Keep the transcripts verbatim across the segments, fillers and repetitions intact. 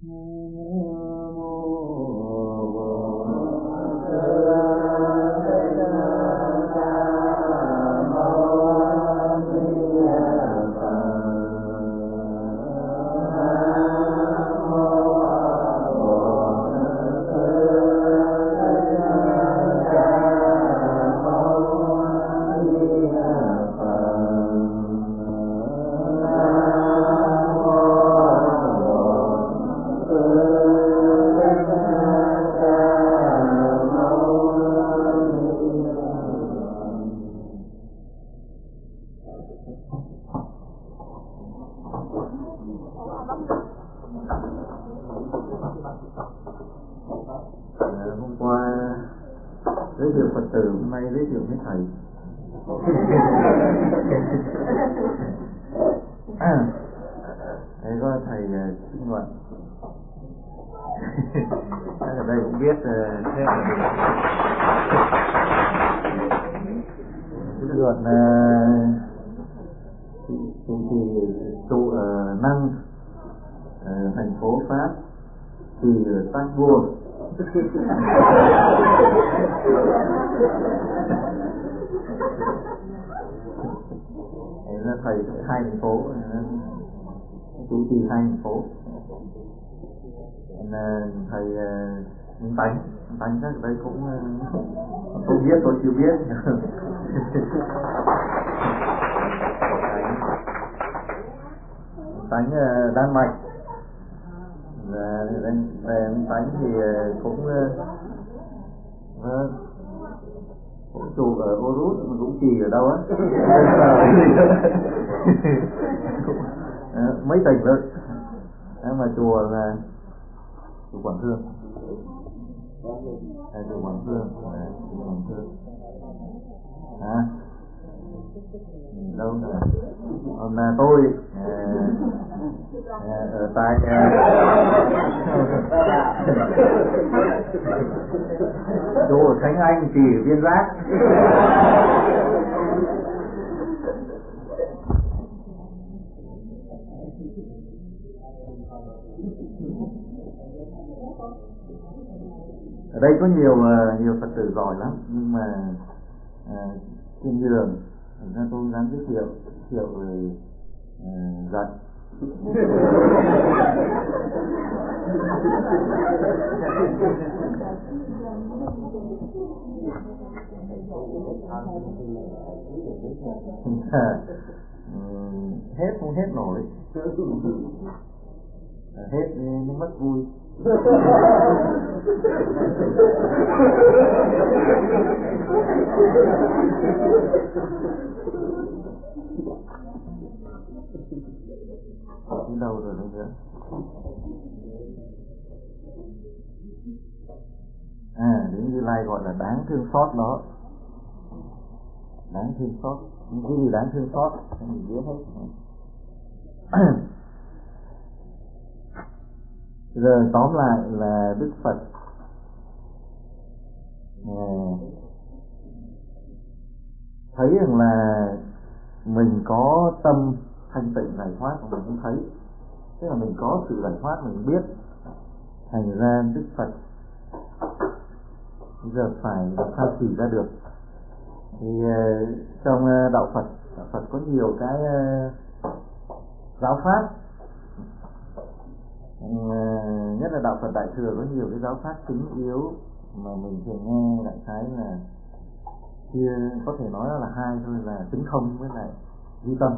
Hôm qua giới thiệu Phật tử, hôm nay giới thiệu với thầy. À, đấy có thầy sinh hoạt. Ở đây cũng biết thế là cái luật chủ trì trụ ở Năng, thành phố Pháp, thì ở Strasbourg. Đấy là thầy hai thành phố, chủ trì hai thành phố. Thầy Minh Tánh, Minh Tánh chắc ở đây cũng không biết, tôi chưa biết. Tánh Đan Mạch, và về Minh Tánh thì cũng cũng chùa ở Orus mà cũng trì ở đâu á. Mấy tỉnh rồi, mà chùa là chùa Quảng Hương, à, chùa Quảng Hương, à, chùa Quảng Hương, à, đâu rồi, còn là tôi à, à, ở tại à, chùa Khánh Anh chỉ Viên Giác. Ở đây có nhiều nhiều Phật tử giỏi lắm, nhưng mà à, trên đường thành ra tôi dám giới thiệu thiệu rồi à, giận. Hết không hết nổi, hết nó mất vui. Đến đâu rồi đây nữa? À, đến Như Lai gọi là đáng thương xót đó. Đáng thương xót, những cái gì đáng thương xót mình biết hết. Giờ tóm lại là Đức Phật à, thấy rằng là mình có tâm thanh tịnh giải thoát mà mình không thấy, tức là mình có sự giải thoát mình biết, thành ra Đức Phật giờ phải làm sao chỉ ra được. Thì uh, trong uh, đạo Phật, đạo Phật có nhiều cái uh, giáo pháp, uh, nhất là đạo Phật Đại Thừa có nhiều cái giáo pháp chính yếu mà mình thường nghe. Đại khái là kia có thể nói là hai thôi, là tính không với lại duy tâm.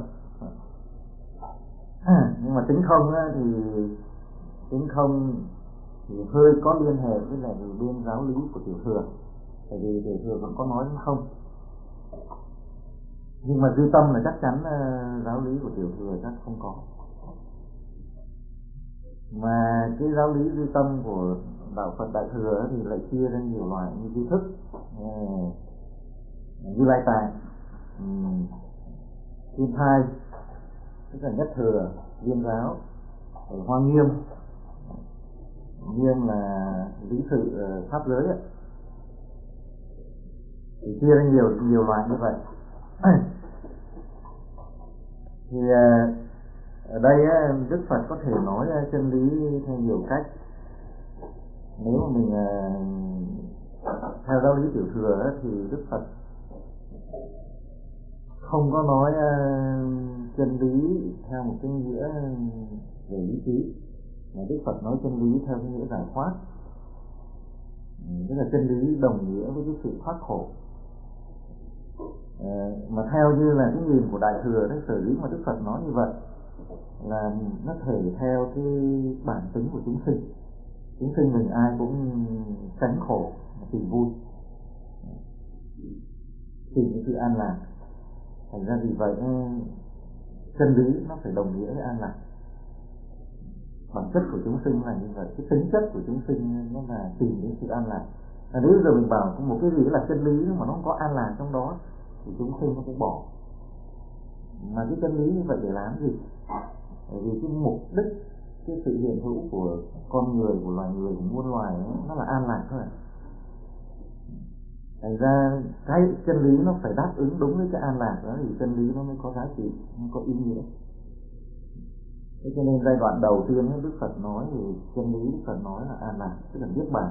À, nhưng mà tính không á, thì tính không thì hơi có liên hệ với lại bên giáo lý của Tiểu Thừa, tại vì Tiểu Thừa vẫn có nói không. Nhưng mà duy tâm là chắc chắn uh, giáo lý của Tiểu Thừa chắc không có. Mà cái giáo lý duy tâm của đạo Phật Đại Thừa thì lại chia ra nhiều loại như duy thức, uh, Như Lai Tạng, um, Kim Thai, tức là Nhất Thừa, Viên Giáo, ở Hoa Nghiêm. Nghiêm là lý sự uh, pháp giới ấy. Thì chia ra nhiều nhiều loại như vậy. Thì uh, Ở đây á, Đức Phật có thể nói chân lý theo nhiều cách. Nếu mà mình theo giáo lý tiểu thừa á, thì Đức Phật không có nói chân lý theo một cái nghĩa về lý trí, mà Đức Phật nói chân lý theo cái nghĩa giải thoát. Tức là chân lý đồng nghĩa với cái sự thoát khổ. À, mà theo như là cái nhìn của Đại Thừa đấy, sở dĩ mà Đức Phật nói như vậy là nó thể theo cái bản tính của chúng sinh. Chúng sinh mình ai cũng tránh khổ, tìm vui, tìm cái sự an lạc. Thành ra vì vậy chân lý nó phải đồng nghĩa với an lạc. Bản chất của chúng sinh là như vậy, cái tính chất của chúng sinh nó là tìm đến sự an lạc. À, nếu giờ mình bảo một cái gì là chân lý mà nó không có an lạc trong đó thì chúng sinh nó cũng bỏ. Mà cái chân lý như vậy để làm gì? Bởi vì cái mục đích, cái sự hiện hữu của con người, của loài người, của muôn loài ấy, nó là an lạc thôi. Thành ra cái chân lý nó phải đáp ứng đúng với cái an lạc đó thì chân lý nó mới có giá trị, nó có ý nghĩa. Thế cho nên giai đoạn đầu tiên Đức Phật nói thì chân lý Đức Phật nói là an lạc, tức là niết bàn.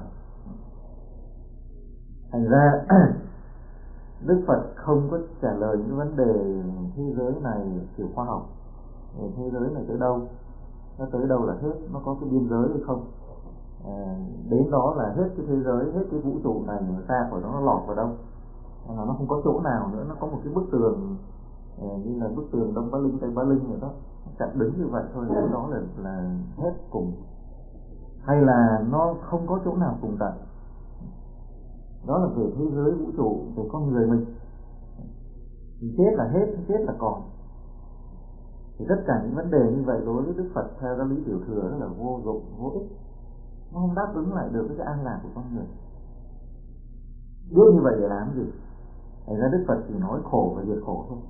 Thành ra Đức Phật không có trả lời những vấn đề thế giới này kiểu khoa học, thế giới này tới đâu, nó tới đâu là hết, nó có cái biên giới hay không, à, đến đó là hết cái thế giới, hết cái vũ trụ này, mà ra khỏi đó nó lọt vào đâu, là nó không có chỗ nào nữa, nó có một cái bức tường à, như là bức tường Đông Bá Linh, Tây Bá Linh rồi đó, chặn đứng như vậy thôi, đến đó là là hết cùng, hay là nó không có chỗ nào cùng tận. Đó là về thế giới vũ trụ, về con người mình. Thì chết là hết, chết là còn. Thì tất cả những vấn đề như vậy đối với Đức Phật theo giáo lý tiểu thừa đó là vô dụng, vô ích. Nó không đáp ứng lại được với cái an lạc của con người. Biết như vậy để làm gì? Thành ra Đức Phật chỉ nói khổ và diệt khổ thôi.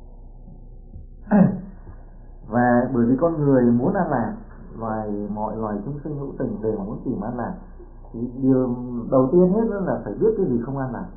Và bởi vì con người muốn an lạc, loài mọi loài chúng sinh hữu tình đều muốn tìm an lạc, thì điều đầu tiên hết đó là phải biết cái gì không an lạc.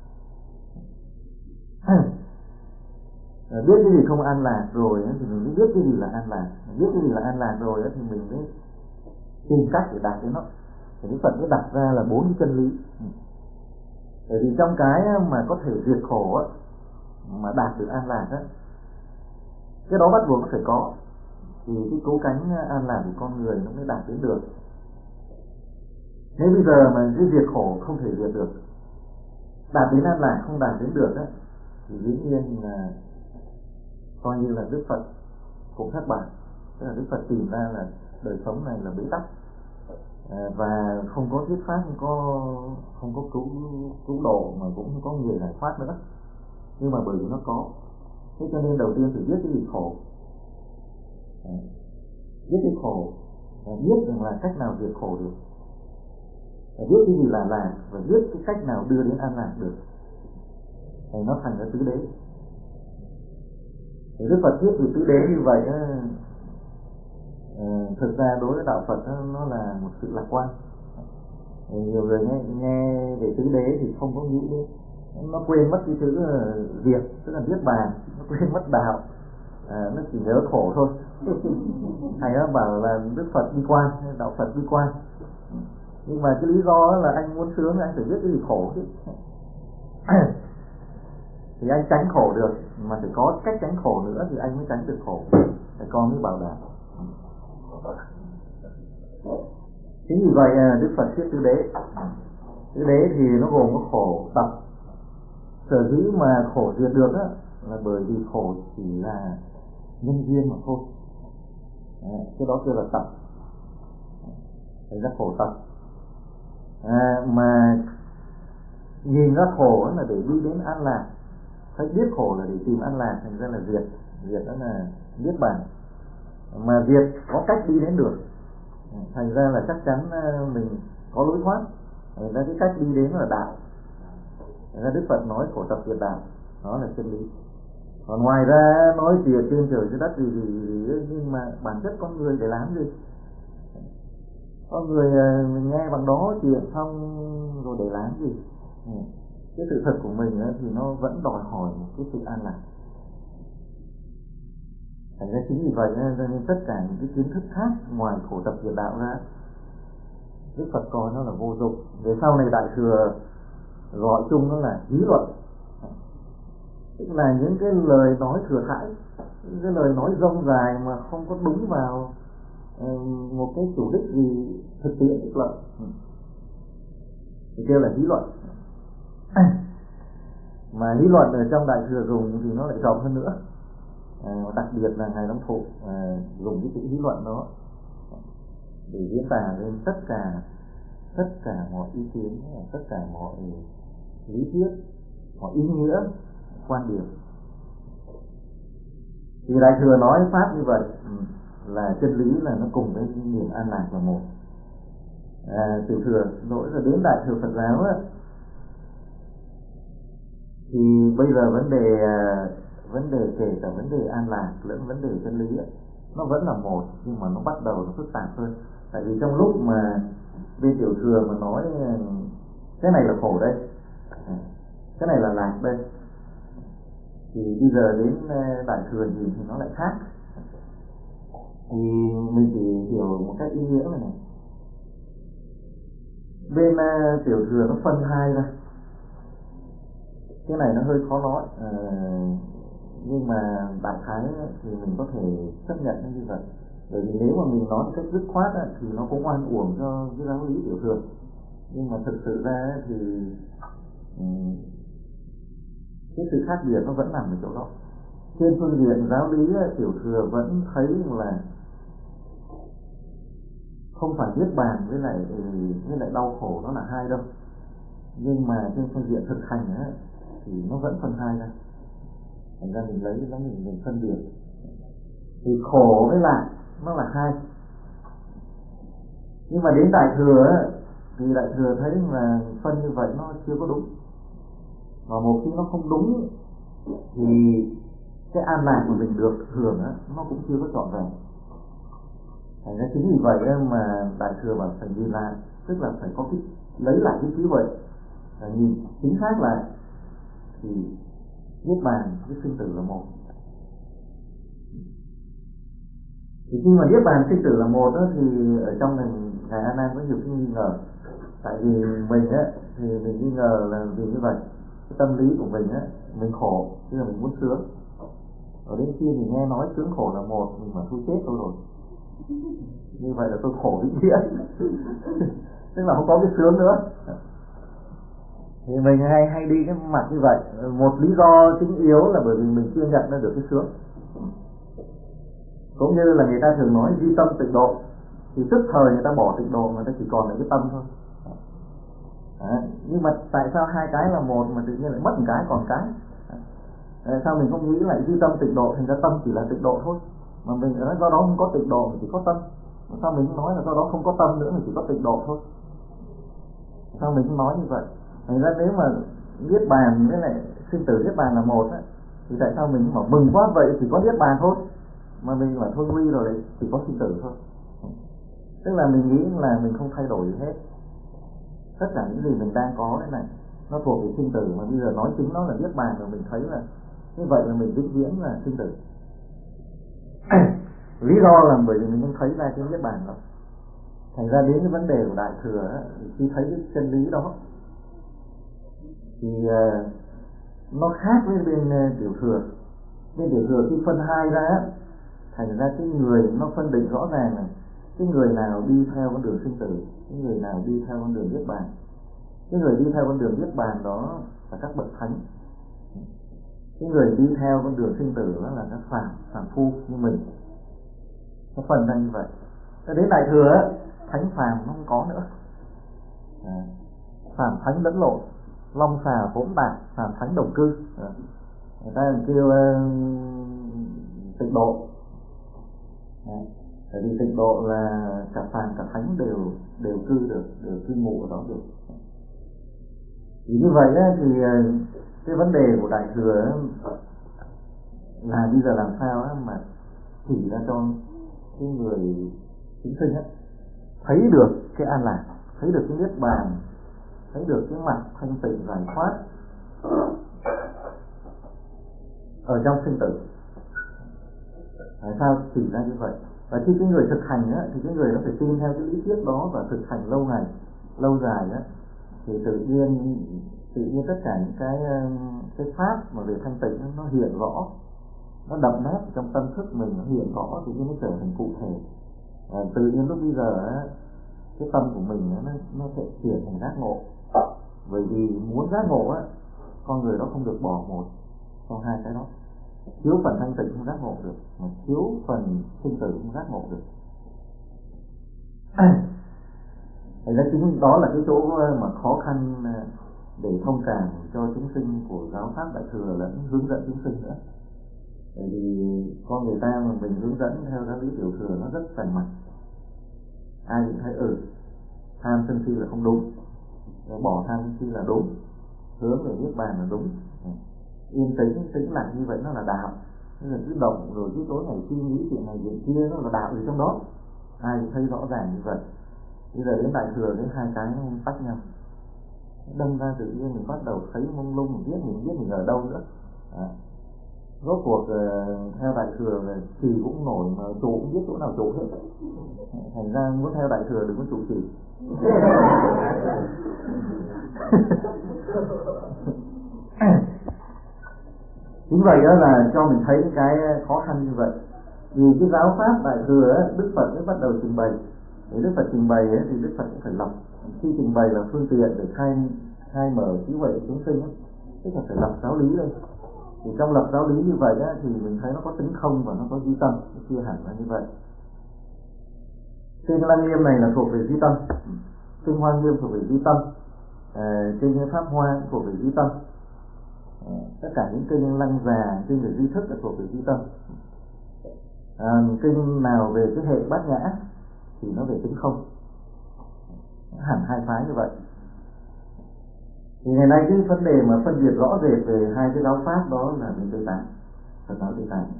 Biết cái gì không an lạc rồi thì mình mới biết cái gì là an lạc. Biết cái gì là an lạc rồi thì mình mới tìm cách để đạt đến nó. Thì Đức Phật mới đặt ra là bốn cái chân lý. Bởi vì trong cái mà có thể diệt khổ á, mà đạt được an lạc á, cái đó bắt buộc nó phải có, thì cái cố gắng an lạc của con người nó mới đạt đến được. Nếu bây giờ mà cái diệt khổ không thể diệt được, đạt đến an lạc không đạt đến được á, thì dĩ nhiên là coi như là Đức Phật cũng thất bại. Tức là Đức Phật tìm ra là đời sống này là bế tắc, à, và không có thuyết pháp, không có không có cứu cứu độ, mà cũng không có người giải thoát nữa. Nhưng mà bởi vì nó có, thế cho nên đầu tiên phải biết cái gì khổ, à, biết cái khổ, và biết rằng là cách nào diệt khổ được, và biết cái gì là lạc, và biết cái cách nào đưa đến an lạc được, thì nó thành ra tứ đế. Thì Đức Phật thuyết về tứ đế như vậy á, à, thực ra đối với đạo Phật đó, nó là một sự lạc quan. Thì nhiều người nghe, nghe về tứ đế thì không có nghĩ đến, nó quên mất cái chữ diệt, tức là niết bàn, nó quên mất đạo, à, nó chỉ nhớ khổ thôi. Thầy nó bảo là Đức Phật bi quan, đạo Phật bi quan. Nhưng mà cái lý do là anh muốn sướng anh phải biết cái gì khổ chứ. Thì anh tránh khổ được, mà phải có cách tránh khổ nữa thì anh mới tránh được khổ, phải con mới bảo đảm. Chính vì vậy Đức Phật thuyết tứ đế. Tứ đế thì nó gồm có khổ, tập. Sở dĩ mà khổ diệt được á, là bởi vì khổ chỉ là nhân duyên mà thôi. À, cái đó kêu là tập. Thành ra khổ tập. À, mà nhìn ra khổ là để đi đến an lạc, phải biết khổ là để tìm an lạc, thành ra là diệt. Diệt đó là niết bàn. Mà diệt có cách đi đến được, thành ra là chắc chắn mình có lối thoát. Thành ra cái cách đi đến là đạo. Thành ra Đức Phật nói khổ tập diệt đạo, đó là chân lý. Còn ngoài ra nói chuyện trên trời dưới đất gì gì gì, nhưng mà bản chất con người để làm gì? Con người mình nghe bằng đó chuyện xong rồi để làm gì? Cái sự thật của mình thì nó vẫn đòi hỏi một cái sự an lạc. Thành ra chính vì vậy cho nên tất cả những cái kiến thức khác ngoài khổ tập diệt đạo ra, Đức Phật coi nó là vô dụng. Về sau này Đại Thừa gọi chung nó là lý luận, tức là những cái lời nói thừa thãi, những cái lời nói rông dài mà không có đúng vào uh, một cái chủ đích gì thực tiễn ích lợi, thì kêu là lý luận. Mà lý luận ở trong Đại Thừa dùng thì nó lại rộng hơn nữa, à, đặc biệt là Ngài Long Thụ à, dùng cái chữ lý luận đó để diễn tả lên tất cả tất cả mọi ý kiến, tất cả mọi lý thuyết, mọi ý nghĩa, quan điểm. Thì Đại Thừa nói pháp như vậy là chân lý, là nó cùng với niềm an lạc là một. À, Tiểu Thừa nỗi là đến Đại Thừa Phật giáo á, thì bây giờ vấn đề vấn đề kể cả vấn đề an lạc lẫn vấn đề chân lý ấy, nó vẫn là một, nhưng mà nó bắt đầu nó phức tạp hơn. Tại vì trong lúc mà bên Tiểu Thừa mà nói cái này là khổ đây, cái này là lạc đây, thì bây giờ đến Đại Thừa nhìn thì nó lại khác. Thì mình chỉ hiểu một cách ý nghĩa này này. Bên Tiểu Thừa nó phân hai ra, cái này nó hơi khó nói, à, nhưng mà đại khái thì mình có thể chấp nhận như vậy. Bởi vì nếu mà mình nói cách dứt khoát á, thì nó cũng oan uổng cho cái giáo lý Tiểu Thừa. Nhưng mà thực sự ra thì um, cái sự khác biệt nó vẫn nằm ở chỗ đó. Trên phương diện giáo lý á, Tiểu Thừa vẫn thấy là không phải niết bàn với lại với lại đau khổ nó là hai đâu. Nhưng mà trên phương diện thực hành á, thì nó vẫn phân hai ra. Thành ra mình lấy nó mình, mình phân biệt. Thì khổ với lạc nó là hai. Nhưng mà đến Đại Thừa á, thì Đại Thừa thấy là phân như vậy nó chưa có đúng. Và một khi nó không đúng thì cái an lạc của mình được hưởng á, nó cũng chưa có trọn vẹn. Thành ra chính vì vậy mà Đại Thừa bảo phải nhìn lại, tức là phải có cái lấy lại cái trí huệ, là nhìn chính xác lại thì niết bàn với sinh tử là một. Thì khi mà niết bàn sinh tử là một đó, thì ở trong này Ngài A Nan có nhiều cái nghi ngờ. Tại vì mình á thì mình nghi ngờ là vì như vậy, cái tâm lý của mình á, mình khổ, tức là mình muốn sướng. Ở đến khi mình nghe nói sướng khổ là một, mình mà thôi chết tôi rồi. Như vậy là tôi khổ vĩnh viễn. Tức là không có cái sướng nữa. Thì mình hay hay đi cái mặt như vậy. Một lý do chính yếu là bởi vì mình chưa nhận ra được cái sướng. Cũng như là người ta thường nói duy tâm tịnh độ, thì tức thời người ta bỏ tịnh độ, người ta chỉ còn lại cái tâm thôi. À, nhưng mà tại sao hai cái là một mà tự nhiên lại mất một cái còn cái? À, sao mình không nghĩ lại duy tâm tịnh độ, thành ra tâm chỉ là tịnh độ thôi, mà mình nói do đó không có tịnh độ mà chỉ có tâm. Sao mình nói là do đó không có tâm nữa mà chỉ có tịnh độ thôi? Sao mình không nói như vậy? Thành ra nếu mà niết bàn với lại sinh tử niết bàn là một á, thì tại sao mình bảo mừng quá vậy chỉ có niết bàn thôi, mà mình bảo thôi nguy rồi đấy chỉ có sinh tử thôi? Tức là mình nghĩ là mình không thay đổi gì hết. Tất cả những gì mình đang có thế này nó thuộc về sinh tử, mà bây giờ nói chính nó là niết bàn rồi mình thấy là như vậy là mình vĩnh viễn là sinh tử. Lý do là bởi vì mình không thấy ra cái niết bàn đâu. Thành ra đến cái vấn đề của Đại Thừa á, thì khi thấy cái chân lý đó thì uh, nó khác với bên uh, Tiểu Thừa. Bên Tiểu Thừa khi phân hai ra, thành ra cái người nó phân định rõ ràng này, cái người nào đi theo con đường sinh tử, cái người nào đi theo con đường niết bàn. Cái người đi theo con đường niết bàn đó là các bậc thánh, cái người đi theo con đường sinh tử đó là các phàm phàm phu như mình. Nó phân ra như vậy. Đến Đại Thừa á, thánh phàm nó không có nữa, à, phàm thánh lẫn lộn, long xà hỗn tạp, phàm thánh đồng cư. À, người ta kêu uh, tịnh độ. À, tại vì tịnh độ là cả phàm cả thánh đều đều cư được, đều cư ngụ ở đó được. Thì như vậy á, thì cái vấn đề của Đại Thừa á, là bây giờ làm sao á, mà chỉ ra cho cái người chúng sinh á thấy được cái an lạc, thấy được cái niết bàn, thấy được cái mặt thanh tịnh giải thoát ở trong sinh tử. Tại sao chỉ ra như vậy? Và khi cái người thực hành á, thì cái người nó phải tin theo cái lý thuyết đó và thực hành lâu ngày, lâu dài á, thì tự nhiên tự nhiên tất cả những cái cái pháp mà về thanh tịnh nó hiện rõ, nó đậm nét trong tâm thức mình, nó hiện rõ, tự nhiên nó trở thành cụ thể. À, tự nhiên lúc bây giờ á, cái tâm của mình nó nó sẽ chuyển thành giác ngộ. Bởi vì muốn giác ngộ á, con người đó không được bỏ một trong hai cái đó. Thiếu phần thanh tịnh không giác ngộ được, mà thiếu phần sinh tử không giác ngộ được. Thế ra chính đó là cái chỗ mà khó khăn để thông cảm cho chúng sinh của giáo pháp Đại Thừa lẫn hướng dẫn chúng sinh nữa. Bởi vì con người ta mà mình hướng dẫn theo giáo lý Tiểu Thừa nó rất rành mạch. Ai cũng thấy ừ tham sân si là không đúng, bỏ tham sân si là đúng, hướng về niết bàn là đúng, yên tĩnh tĩnh lặng như vậy nó là đạo. Nên là cứ động rồi cứ tối ngày suy nghĩ chuyện này chuyện kia nó là đạo ở trong đó. Ai cũng thấy rõ ràng như vậy. Bây giờ đến Đại Thừa đến hai cái nó không tách nhau, đâm ra tự nhiên mình bắt đầu thấy mông lung, mình biết mình biết mình ở đâu nữa. À, rốt cuộc uh, theo Đại Thừa là trì cũng nổi mà trụ cũng biết chỗ nào trụ hết. Thành ra muốn theo Đại Thừa đừng có trụ trì. Chính vậy đó là cho mình thấy cái khó khăn như vậy. Vì cái giáo pháp Đại Thừa ấy, Đức Phật mới bắt đầu trình bày. Để Đức Phật trình bày ấy, thì Đức Phật cũng phải lọc. Khi trình bày là phương tiện để khai khai mở trí huệ chúng sinh ấy, Đức Phật phải lọc giáo lý lên. Thì trong lập giáo lý như vậy á, thì mình thấy nó có tính không và nó có duy tâm, nó chia hẳn là như vậy. Kinh Lăng Nghiêm này là thuộc về duy tâm, Kinh Hoa Nghiêm thuộc về duy tâm, à, Kinh Pháp Hoa thuộc về duy tâm, à, tất cả những kinh Lăng Già, kinh về duy thức là thuộc về duy tâm. À, kinh nào về cái hệ bát nhã thì nó về tính không, hẳn hai phái như vậy. Thì ngày nay cái vấn đề mà phân biệt rõ rệt về hai cái giáo pháp đó là bên Tây Tạng, Phật giáo Tây Tạng.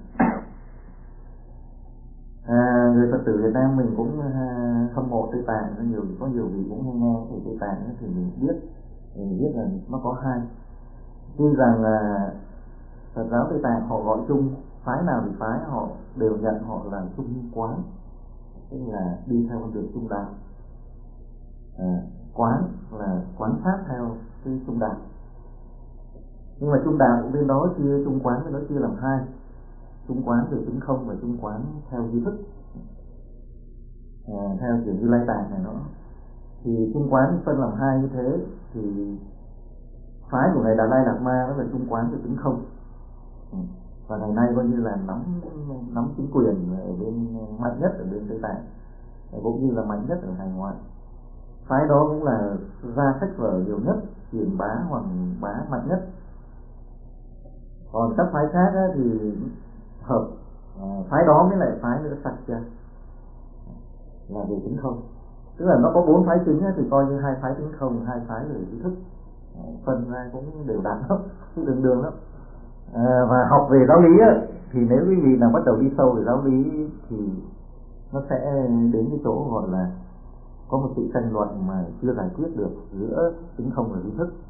À, người Phật tử Việt Nam mình cũng à, hâm mộ Tây Tạng, có nhiều có nhiều vị cũng hay nghe về Tây Tạng thì mình biết, thì mình biết là nó có hai. Tuy rằng là Phật giáo Tây Tạng họ gọi chung, phái nào thì phái họ đều nhận họ là chung quán, tức là đi theo con đường trung đạo. À, quán là quán sát theo cái trung đạo. Nhưng mà trung đạo bên đó chia, trung quán bên đó chia làm hai, trung quán về tính không và trung quán theo duy thức. À, theo kiểu Như Lai Tạng này nó thì trung quán phân làm hai như thế. Thì phái của ngài Đạt Lai Lạt Ma nó là trung quán về tính không, ừ. Và ngày nay coi như là nắm nắm chính quyền ở bên mạnh nhất ở bên Tây Tạng, cũng như là mạnh nhất ở hải ngoại. Phái đó cũng là ra sách vở nhiều nhất, truyền bá hoàng bá mạnh nhất. Còn các phái khác á, thì hợp à, phái đó mới lại phái nữa sạch ra là về tính không. Tức là nó có bốn phái chính á, thì coi như hai phái tính không, hai phái về trí thức, à, phân ra cũng đều đặn lắm, cũng đường đường lắm. À, và học về giáo lý á, thì nếu quý vị nào bắt đầu đi sâu về giáo lý thì nó sẽ đến cái chỗ gọi là có một sự tranh luận mà chưa giải quyết được giữa tính không và trí thức.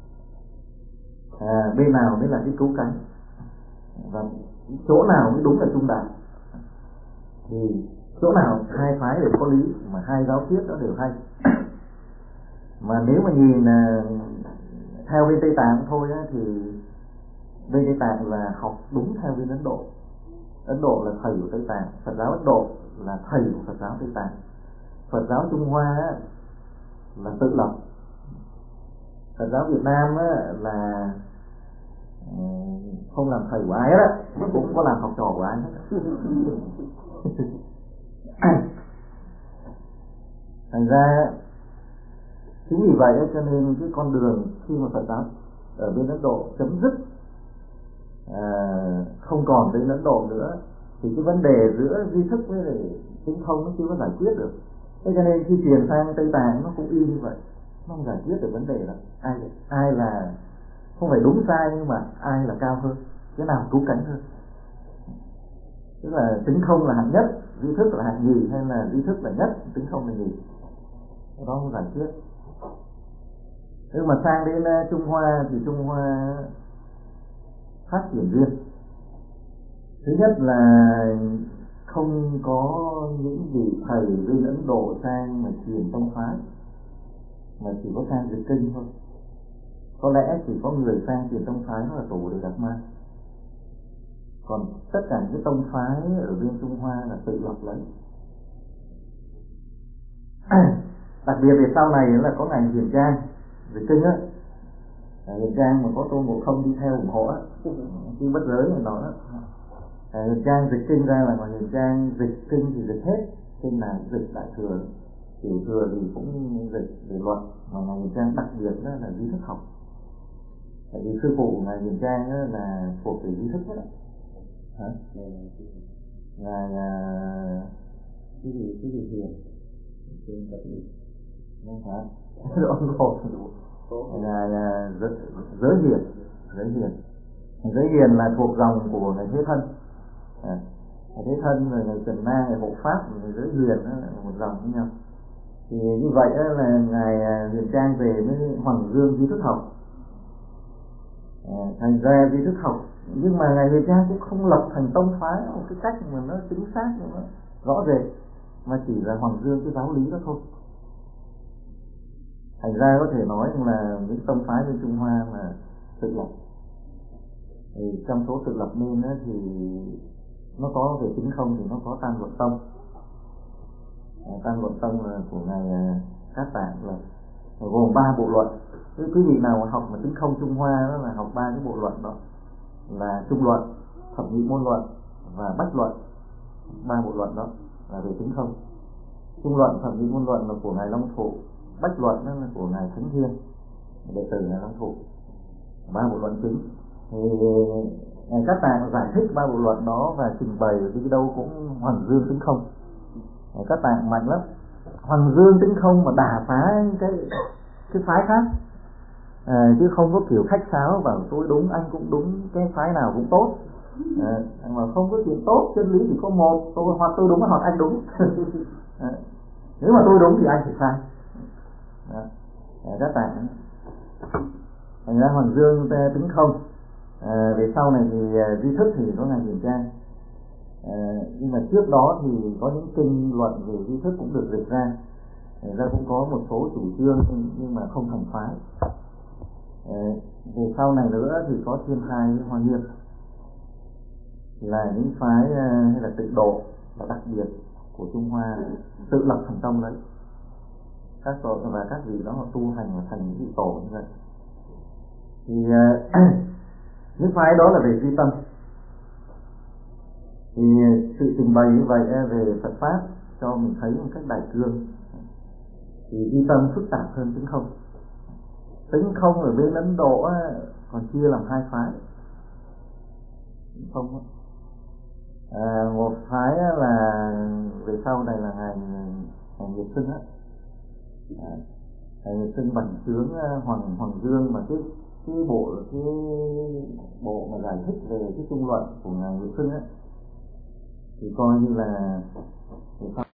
À, bên nào mới là cái cứu cánh và chỗ nào mới đúng là trung đạo. Thì chỗ nào hai phái đều có lý mà hai giáo thuyết đó đều hay. Mà nếu mà nhìn uh, theo bên Tây Tạng thôi á, thì bên Tây Tạng là học đúng theo bên Ấn Độ. Ấn Độ là thầy của Tây Tạng, Phật giáo Ấn Độ là thầy của Phật giáo Tây Tạng. Phật giáo Trung Hoa á, là tự lập. Phật giáo Việt Nam á, là không làm thầy của ai đó, cũng không có làm học trò của ai hết. Thành ra chính vì vậy cho nên cái con đường khi mà Phật giáo ở bên Ấn Độ chấm dứt, à, không còn bên Ấn Độ nữa, thì cái vấn đề giữa duy thức với lại tính không nó chưa có giải quyết được. Thế cho nên khi truyền sang Tây Tạng nó cũng y như vậy, nó không giải quyết được vấn đề đó. Ai ai là không phải đúng sai, nhưng mà ai là cao hơn, cái nào cứu cánh hơn. Tức là tính không là hạng nhất, duy thức là hạng nhì, hay là duy thức là nhất, tính không là nhì. Cái đó không giải quyết. Nhưng mà sang đến Trung Hoa thì Trung Hoa phát triển riêng. Thứ nhất là không có những vị thầy bên Ấn Độ sang mà truyền tông phái, mà chỉ có sang dịch kinh thôi. Có lẽ chỉ có người sang truyền tông phái là Tổ Đề Đạt Ma, còn tất cả những cái tông phái ở bên Trung Hoa là tự lập lấy. Đặc biệt về sau này là có ngài Huyền Trang dịch kinh á, Huyền Trang mà có Tôn Ngộ Không đi theo ủng hộ á, chứ bất giới này nói đó. Huyền Trang dịch kinh ra là mà Huyền Trang dịch kinh thì dịch hết, kinh là dịch Đại Thừa, Tiểu Thừa thì cũng dịch về luận, mà ngài Huyền Trang đặc biệt đó là duy thức học. Tại vì sư phụ của ngài Huyền Trang đó là thuộc về duy thức hết á. Hả? Ngài cái gì cái gì Hiền, không phải, ông khổ, ngài Giới Hiền, Giới Hiền, Giới Hiền là thuộc dòng của ngài Thế Thân. À, ngài Thế Thân rồi ngài Trần Na, ngài Hộ Pháp, ngài Giới Hiền đó là một dòng với nhau. Thì như vậy đó là ngài Huyền Trang về với Hoàng Dương duy thức học. À, thành ra duy thức học, nhưng mà ngài Huyền Trang cũng không lập thành tông phái một cái cách mà nó chính xác, nó rõ rệt, mà chỉ là Hoàng Dương cái giáo lý đó thôi. Thành ra có thể nói là những tông phái bên Trung Hoa mà tự lập. Thì trong số tự lập nên đó, thì nó có về chính không thì nó có Tam Luận Tông. À, Tam Luận Tông là của ngài Cát Tạng, là gồm ba bộ luận. Thế quý vị nào mà học mà chính không Trung Hoa đó là học ba cái bộ luận đó, là Trung Luận, Thập Nhị Môn Luận và Bách Luận. Ba bộ luận đó là về chính không. Trung Luận, Thập Nhị Môn Luận là của ngài Long Thụ, Bách Luận đó là của ngài Thánh Hiên, đệ tử ngài Long Thụ. Ba bộ luận chính. Thì ngài Cát Tạng giải thích ba bộ luận đó và trình bày ở đi đâu cũng Hoàng Dương tính không. Ngài Cát Tạng mạnh lắm. Hoàng Dương tính không mà đả phá cái cái phái khác, à, chứ không có kiểu khách sáo bảo tôi đúng anh cũng đúng, cái phái nào cũng tốt. À, mà không có chuyện tốt, chân lý chỉ có một, tôi hoặc tôi đúng hoặc anh đúng. À, nếu mà tôi đúng thì anh phải sai. À, Cát Tạng. Thành ra Hoàng Dương tính không. À, về sau này thì duy thức thì có ngài Huyền Trang. À, nhưng mà trước đó thì có những kinh luận về duy thức cũng được dịch ra. Thành ra cũng có một số chủ trương nhưng mà không thành phái. À, về sau này nữa thì có Thiên Thai với Hoa Nghiêm, là những phái hay là tự độ và đặc biệt của Trung Hoa tự lập thành tông đấy. Các tổ và các vị đó họ tu hành và thành những vị tổ như vậy. Thì uh, những phái đó là về duy tâm. Thì sự trình bày như vậy về Phật pháp cho mình thấy một cách đại cương. Thì duy tâm phức tạp hơn tính không. Tính không ở bên Ấn Độ còn chia làm hai phái. Tính không à, một phái là về sau này là ngài ngài Nguyệt Xưng á. Ngài Nguyệt Xưng bành tướng Hoàng Hoàng Dương, mà cái cái bộ cái bộ mà giải thích về cái trung luận của ngài Nguyệt Xưng á thì coi như là